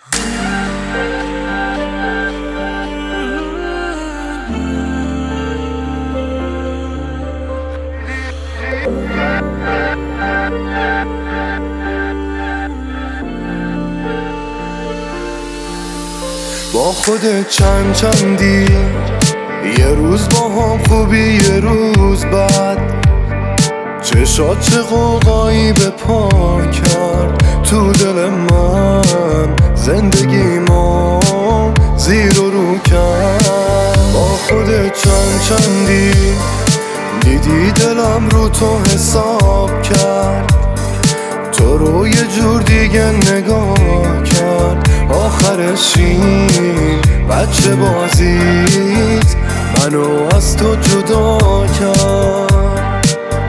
با خودت چندی یه روز با هم خوبی یه روز بعد چشات چه قوقایی به پا کرد تو دل من زندگیمو زیر و رو کرد. با خودت چندی دیدی دلم رو تو حساب کرد تو رو یه جور دیگه نگاه کرد آخرش این بچه بازیت منو از تو جدا کرد.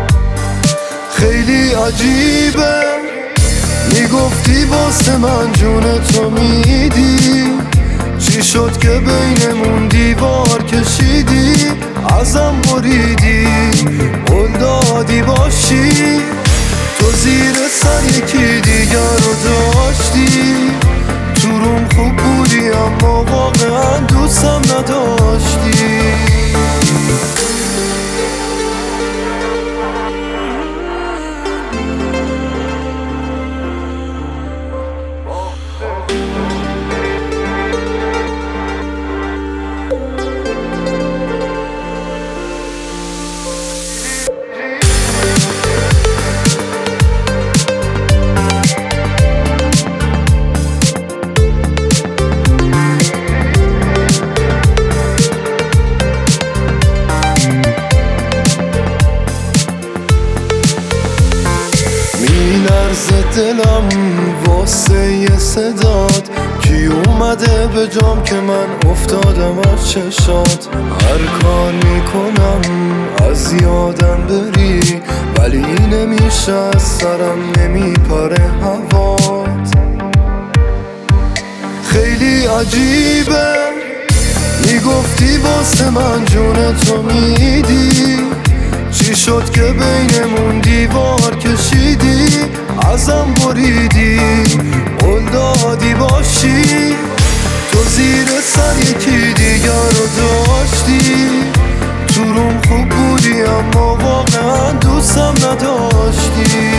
خیلی عجیبه میگفتی واسه من جون تو میدی چی شد که بینمون دیوار کشیدی ازم بریدی قول دادی باشی تو زیر سر یکی دیگر رو داشتی تو روم خوب بودی اما واقعا دوستم نداشتی. میلرزه دلم واسه یه صدات کی اومده به جام که من افتادم از چشات. هر کار میکنم از یادم بری ولی نمیشه از سرم نمیپره هوات. خیلی عجیبه میگفتی واسه من جون تو میدی چی شد که بینمون دیوار کشیدی ازم بریدی قول دادی باشی تو زیر سر یکی دیگر رو داشتی تو روم خوب بودی اما واقعا دوستم نداشتی.